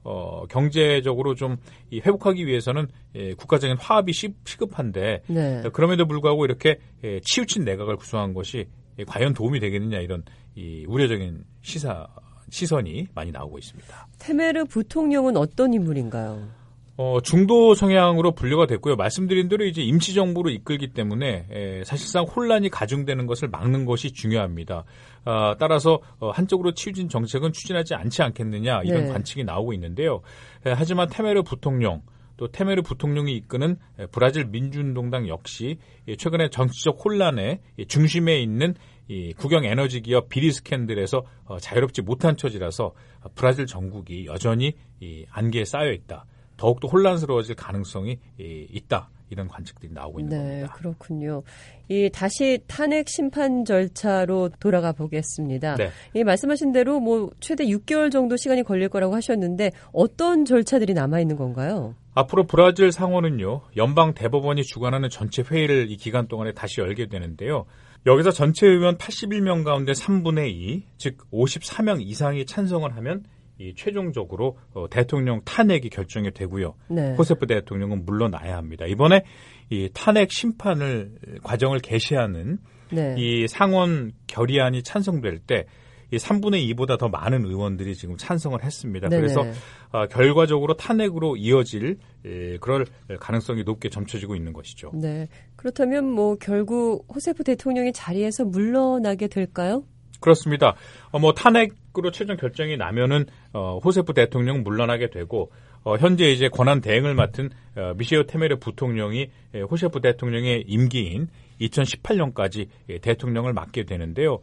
어, 경제적으로 좀 이 회복하기 위해서는 예, 국가적인 화합이 시, 시급한데 네. 그럼에도 불구하고 이렇게 예, 치우친 내각을 구성한 것이 예, 과연 도움이 되겠느냐 이런 이 우려적인 시사 시선이 많이 나오고 있습니다. 테메르 부통령은 어떤 인물인가요? 어, 중도 성향으로 분류가 됐고요. 말씀드린 대로 이제 임시정부로 이끌기 때문에 에, 사실상 혼란이 가중되는 것을 막는 것이 중요합니다. 아, 따라서 어, 한쪽으로 치우친 정책은 추진하지 않지 않겠느냐 이런 네. 관측이 나오고 있는데요. 에, 하지만 테메르 부통령 또 테메르 부통령이 이끄는 에, 브라질 민주운동당 역시 에, 최근에 정치적 혼란의 중심에 있는 이 국영 에너지 기업 비리 스캔들에서 어, 자유롭지 못한 처지라서 어, 브라질 정국이 여전히 이 안개에 쌓여 있다. 더욱더 혼란스러워질 가능성이 있다. 이런 관측들이 나오고 있는 네, 겁니다. 그렇군요. 이 다시 탄핵 심판 절차로 돌아가 보겠습니다. 네. 이 말씀하신 대로 뭐 최대 육 개월 정도 시간이 걸릴 거라고 하셨는데 어떤 절차들이 남아 있는 건가요? 앞으로 브라질 상원은요. 연방 대법원이 주관하는 전체 회의를 이 기간 동안에 다시 열게 되는데요. 여기서 전체 의원 팔십일 명 가운데 삼분의 이, 즉 오십사 명 이상이 찬성을 하면 이 최종적으로 어, 대통령 탄핵이 결정이 되고요. 네. 호세프 대통령은 물러나야 합니다. 이번에 이 탄핵 심판을 과정을 개시하는 네. 이 상원 결의안이 찬성될 때 이 삼분의 이보다 더 많은 의원들이 지금 찬성을 했습니다. 네네. 그래서 어, 결과적으로 탄핵으로 이어질 에, 그럴 가능성이 높게 점쳐지고 있는 것이죠. 네. 그렇다면 뭐 결국 호세프 대통령이 자리에서 물러나게 될까요? 그렇습니다. 어, 뭐 탄핵으로 최종 결정이 나면은 어, 호세프 대통령 물러나게 되고 어, 현재 이제 권한 대행을 맡은 어, 미셰오 테메르 부통령이 에, 호세프 대통령의 임기인 이천십팔 년까지 예, 대통령을 맡게 되는데요.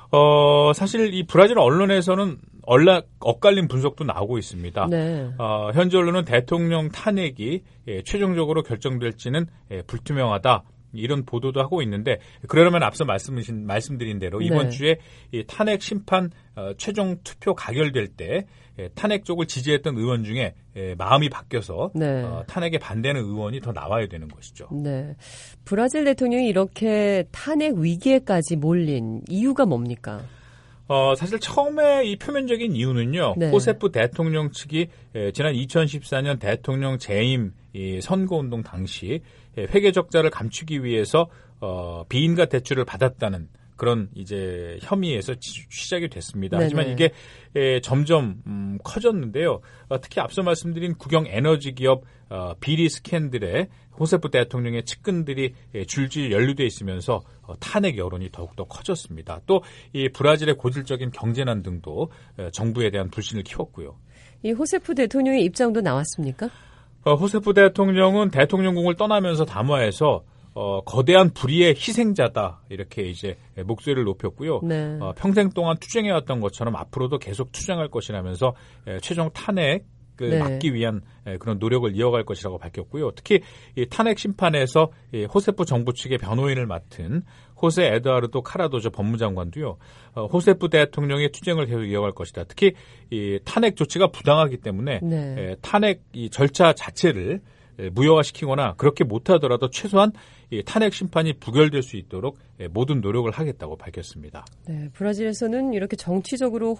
어, 사실 이 브라질 언론에서는 얼락, 엇갈린 분석도 나오고 있습니다. 네. 어, 현지 언론은 대통령 탄핵이 예, 최종적으로 결정될지는 예, 불투명하다. 이런 보도도 하고 있는데 그러려면 앞서 말씀하신 말씀드린 대로 이번 네. 주에 이 탄핵 심판 어, 최종 투표 가결될 때 예, 탄핵 쪽을 지지했던 의원 중에 예, 마음이 바뀌어서 네. 어, 탄핵에 반대하는 의원이 더 나와야 되는 것이죠. 네. 브라질 대통령이 이렇게 탄핵 위기에까지 몰린 이유가 뭡니까? 어, 사실 처음에 이 표면적인 이유는요. 네. 호세프 대통령 측이 예, 지난 이천십사 년 대통령 재임 이 선거운동 당시 예, 회계 적자를 감추기 위해서 어, 비인가 대출을 받았다는 그런 이제 혐의에서 시작이 됐습니다. 네네. 하지만 이게 예, 점점 음, 커졌는데요. 어, 특히 앞서 말씀드린 국영 에너지 기업 어, 비리 스캔들에 호세프 대통령의 측근들이 예, 줄줄 연루돼 있으면서 어, 탄핵 여론이 더욱더 커졌습니다. 또 이 브라질의 고질적인 경제난 등도 예, 정부에 대한 불신을 키웠고요. 이 호세프 대통령의 입장도 나왔습니까? 어, 호세프 대통령은 대통령궁을 떠나면서 담화에서 어, 거대한 불의의 희생자다 이렇게 이제 목소리를 높였고요. 네. 어, 평생 동안 투쟁해왔던 것처럼 앞으로도 계속 투쟁할 것이라면서 에, 최종 탄핵 그 네. 막기 위한 에, 그런 노력을 이어갈 것이라고 밝혔고요. 특히 이 탄핵 심판에서 이 호세프 정부 측의 변호인을 맡은 호세 에드와르도 카라도조 법무장관도요. 어, 호세프 대통령의 투쟁을 계속 이어갈 것이다. 특히 이 탄핵 조치가 부당하기 때문에 네. 에, 탄핵 이 절차 자체를 에, 무효화시키거나 그렇게 못하더라도 최소한 이 탄핵 심판이 부결될 수 있도록 에, 모든 노력을 하겠다고 밝혔습니다. 네, 브라질에서는 이렇게 정치적으로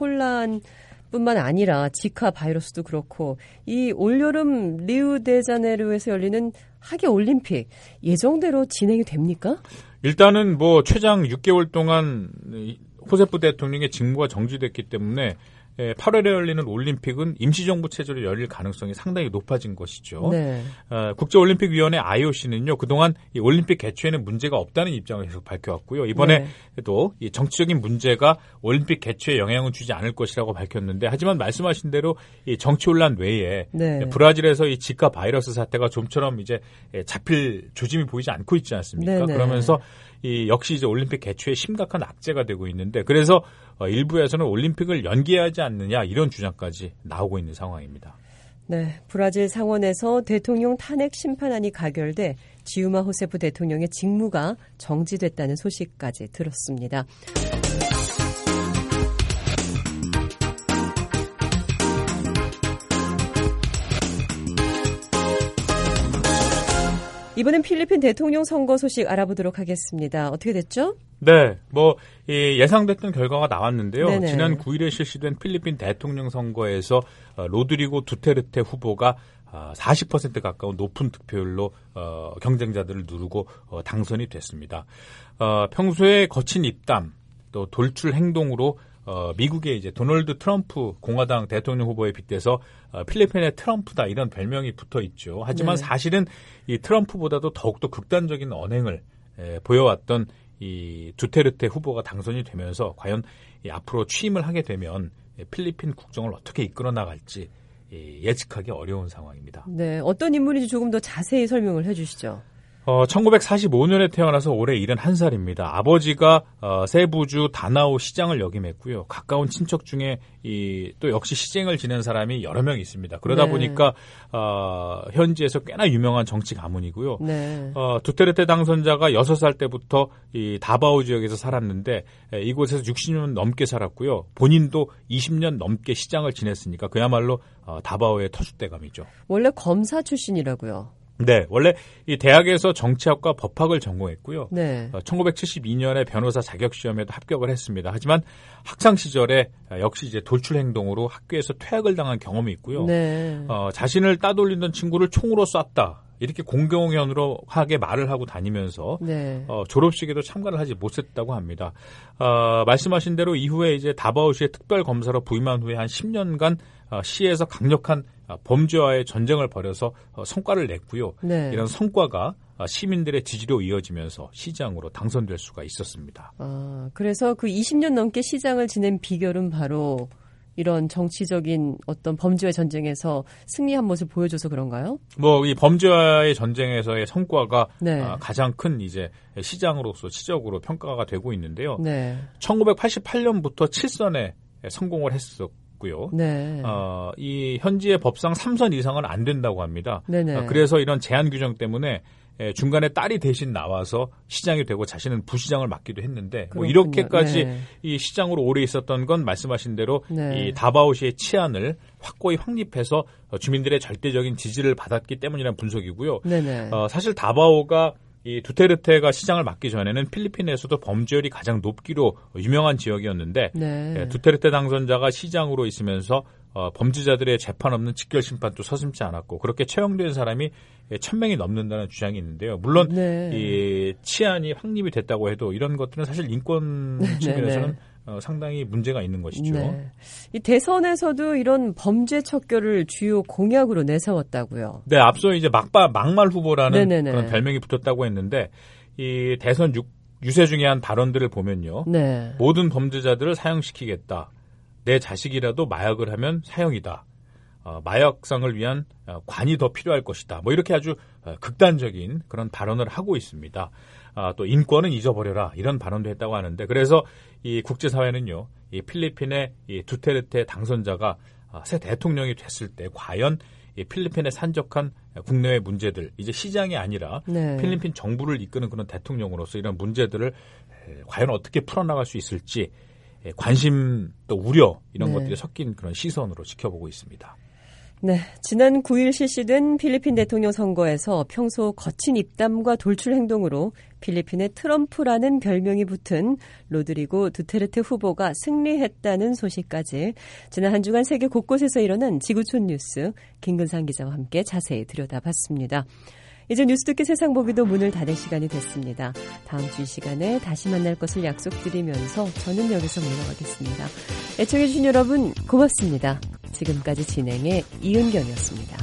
혼란뿐만 아니라 지카 바이러스도 그렇고 이 올여름 리우데자네이루에서 열리는 하계 올림픽 예정대로 진행이 됩니까? 일단은 뭐 최장 육 개월 동안 호세프 대통령의 직무가 정지됐기 때문에 팔월에 열리는 올림픽은 임시정부 체제로 열릴 가능성이 상당히 높아진 것이죠. 네. 어, 국제올림픽위원회 아이오씨는요. 그동안 이 올림픽 개최에는 문제가 없다는 입장을 계속 밝혀왔고요. 이번에도 이 정치적인 문제가 올림픽 개최에 영향을 주지 않을 것이라고 밝혔는데 하지만 말씀하신 대로 이 정치 혼란 외에 네. 브라질에서 이 지카 바이러스 사태가 좀처럼 이제 잡힐 조짐이 보이지 않고 있지 않습니까? 네, 네. 그러면서 이 역시 이제 올림픽 개최에 심각한 악재가 되고 있는데 그래서 어, 일부에서는 올림픽을 연기하지 않느냐 이런 주장까지 나오고 있는 상황입니다. 네, 브라질 상원에서 대통령 탄핵 심판안이 가결돼 지우마 호세프 대통령의 직무가 정지됐다는 소식까지 들었습니다. 이번엔 필리핀 대통령 선거 소식 알아보도록 하겠습니다. 어떻게 됐죠? 네, 뭐 이 예상됐던 결과가 나왔는데요. 네네. 지난 구일에 실시된 필리핀 대통령 선거에서 로드리고 두테르테 후보가 사십 퍼센트 가까운 높은 득표율로 어, 경쟁자들을 누르고 어, 당선이 됐습니다. 어, 평소에 거친 입담 또 돌출 행동으로 어, 미국의 이제 도널드 트럼프 공화당 대통령 후보에 빗대서 어, 필리핀의 트럼프다 이런 별명이 붙어 있죠. 하지만 네. 사실은 이 트럼프보다도 더욱더 극단적인 언행을 에, 보여왔던 이 두테르테 후보가 당선이 되면서 과연 이 앞으로 취임을 하게 되면 필리핀 국정을 어떻게 이끌어 나갈지 예측하기 어려운 상황입니다. 네, 어떤 인물인지 조금 더 자세히 설명을 해주시죠. 어, 천구백사십오 년에 태어나서 올해 일흔한 살입니다. 아버지가 어, 세부주 다나오 시장을 역임했고요. 가까운 친척 중에 이, 또 역시 시장을 지낸 사람이 여러 명 있습니다. 그러다 네. 보니까 어, 현지에서 꽤나 유명한 정치 가문이고요. 네. 어, 두테르테 당선자가 여섯 살 때부터 이 다바오 지역에서 살았는데 에, 이곳에서 육십 년 넘게 살았고요. 본인도 이십 년 넘게 시장을 지냈으니까 그야말로 어, 다바오의 터줏대감이죠. 원래 검사 출신이라고요. 네, 원래 이 대학에서 정치학과 법학을 전공했고요. 네. 어, 천구백칠십이 년에 변호사 자격 시험에도 합격을 했습니다. 하지만 학창 시절에 역시 이제 돌출 행동으로 학교에서 퇴학을 당한 경험이 있고요. 네. 어, 자신을 따돌리던 친구를 총으로 쐈다. 이렇게 공공연으로 하게 말을 하고 다니면서 네. 어, 졸업식에도 참가를 하지 못했다고 합니다. 어, 말씀하신 대로 이후에 이제 다바오시의 특별 검사로 부임한 후에 한 십 년간 어, 시에서 강력한 범죄와의 전쟁을 벌여서 어, 성과를 냈고요. 네. 이런 성과가 시민들의 지지로 이어지면서 시장으로 당선될 수가 있었습니다. 아, 그래서 그 이십 년 넘게 시장을 지낸 비결은 바로 이런 정치적인 어떤 범죄와의 전쟁에서 승리한 모습을 보여줘서 그런가요? 뭐 이 범죄와의 전쟁에서의 성과가 네. 아, 가장 큰 이제 시장으로서 치적으로 평가가 되고 있는데요. 네. 천구백팔십팔 년부터 칠선에 성공을 했었고요. 네. 어, 이 현지의 법상 삼선 이상은 안 된다고 합니다. 네네. 어, 그래서 이런 제한 규정 때문에 중간에 딸이 대신 나와서 시장이 되고 자신은 부시장을 맡기도 했는데 뭐 이렇게까지 네. 이 시장으로 오래 있었던 건 말씀하신 대로 네. 이 다바오시의 치안을 확고히 확립해서 주민들의 절대적인 지지를 받았기 때문이라는 분석이고요. 네네. 어, 사실 다바오가 이 두테르테가 시장을 맡기 전에는 필리핀에서도 범죄율이 가장 높기로 유명한 지역이었는데 네. 예, 두테르테 당선자가 시장으로 있으면서 어, 범죄자들의 재판 없는 직결 심판도 서슴지 않았고 그렇게 처형된 사람이 천 명이 넘는다는 주장이 있는데요. 물론 네. 이 치안이 확립이 됐다고 해도 이런 것들은 사실 인권 네, 측면에서는 네. 어, 상당히 문제가 있는 것이죠. 네. 이 대선에서도 이런 범죄 척결을 주요 공약으로 내세웠다고요. 네, 앞서 이제 막바 막말 후보라는 네네네. 그런 별명이 붙었다고 했는데 이 대선 유, 유세 중에 한 발언들을 보면요. 네. 모든 범죄자들을 사형시키겠다. 내 자식이라도 마약을 하면 사형이다. 어, 마약상을 위한 어, 관이 더 필요할 것이다. 뭐 이렇게 아주 어, 극단적인 그런 발언을 하고 있습니다. 아, 또 인권은 잊어버려라 이런 발언도 했다고 하는데 그래서 이 국제사회는요, 이 필리핀의 이 두테르테 당선자가 아, 새 대통령이 됐을 때 과연 이 필리핀에 산적한 국내외 문제들 이제 시장이 아니라 네. 필리핀 정부를 이끄는 그런 대통령으로서 이런 문제들을 에, 과연 어떻게 풀어나갈 수 있을지 에, 관심 또 우려 이런 네. 것들이 섞인 그런 시선으로 지켜보고 있습니다. 네, 지난 구일 실시된 필리핀 대통령 선거에서 평소 거친 입담과 돌출 행동으로 필리핀의 트럼프라는 별명이 붙은 로드리고 두테르테 후보가 승리했다는 소식까지 지난 한 주간 세계 곳곳에서 일어난 지구촌 뉴스 김근상 기자와 함께 자세히 들여다봤습니다. 이제 뉴스 듣기 세상 보기도 문을 닫을 시간이 됐습니다. 다음 주 이 시간에 다시 만날 것을 약속드리면서 저는 여기서 물러가겠습니다. 애청해 주신 여러분 고맙습니다. 지금까지 진행의 이은경이었습니다.